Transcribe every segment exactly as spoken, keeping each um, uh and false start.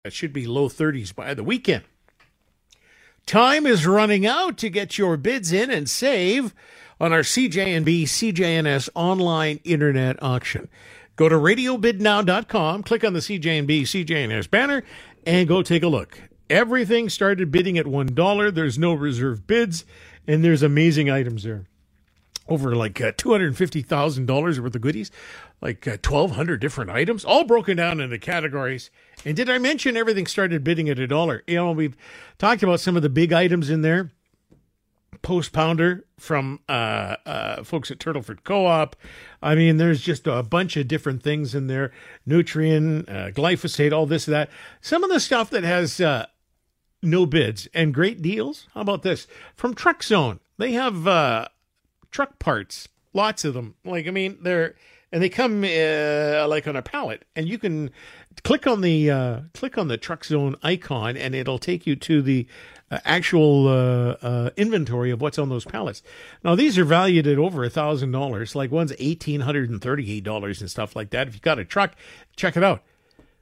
It should be low thirties by the weekend. Time is running out to get your bids in and save on our C J N B C J N S online internet auction. Go to radio bid now dot com, click on the C J N B C J N S banner, and go take a look. Everything started bidding at one dollar. There's no reserve bids, and there's amazing items there. Over like uh, two hundred fifty thousand dollars worth of goodies, like uh, twelve hundred different items, all broken down into categories. And did I mention everything started bidding at a dollar? You know, we've talked about some of the big items in there. Post pounder from uh, uh, folks at Turtleford Co-op. I mean, there's just a bunch of different things in there. Nutrien, uh, glyphosate, all this, that. Some of the stuff that has uh, no bids and great deals. How about this? From Truck Zone. They have uh, truck parts, lots of them. Like, I mean, they're, and they come uh, like on a pallet, and you can click on the, uh, click on the Truck Zone icon, and it'll take you to the Uh, actual uh, uh, inventory of what's on those pallets. Now, these are valued at over one thousand dollars. Like one's one thousand eight hundred thirty-eight dollars and stuff like that. If you've got a truck, check it out.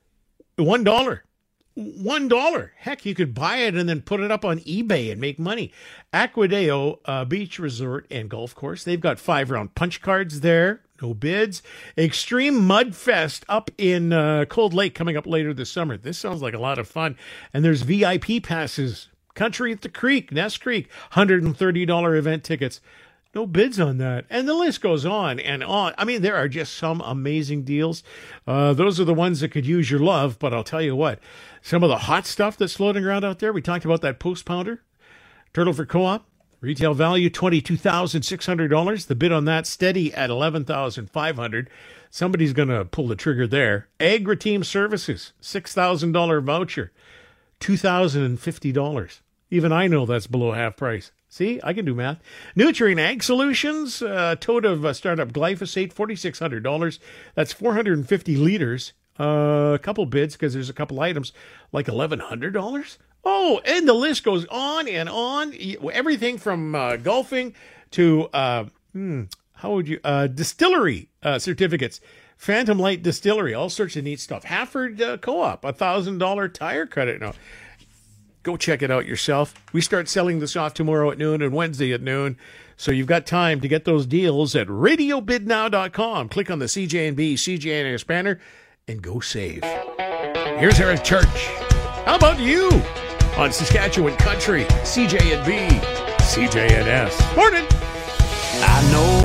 one dollar. one dollar. Heck, you could buy it and then put it up on eBay and make money. Aquadeo uh, Beach Resort and Golf Course. They've got five-round punch cards there. No bids. Extreme Mud Fest up in uh, Cold Lake coming up later this summer. This sounds like a lot of fun. And there's V I P passes. Country at the Creek, Ness Creek, one hundred thirty dollars event tickets. No bids on that. And the list goes on and on. I mean, there are just some amazing deals. Uh, those are the ones that could use your love, but I'll tell you what, some of the hot stuff that's floating around out there, we talked about that post pounder, Turtleford Co-op, retail value twenty-two thousand six hundred dollars. The bid on that steady at eleven thousand five hundred dollars. Somebody's going to pull the trigger there. Agra Team Services, six thousand dollars voucher, two thousand fifty dollars. Even I know that's below half price. See, I can do math. Nutrien Ag Solutions, uh, tote of uh, startup glyphosate, four thousand six hundred dollars. That's four hundred fifty liters. Uh, a couple bids because there's a couple items, like eleven hundred dollars. Oh, and the list goes on and on. Everything from uh, golfing to, uh, hmm, how would you, uh, distillery uh, certificates. Phantom Light Distillery, all sorts of neat stuff. Hafford uh, Co-op, one thousand dollars tire credit now. Go check it out yourself. We start selling this off tomorrow at noon and Wednesday at noon. So you've got time to get those deals at radio bid now dot com. Click on the C J N B C J N S banner and go save. Here's Eric Church. How about you on Saskatchewan Country, C J N B, C J N S. Morning. I know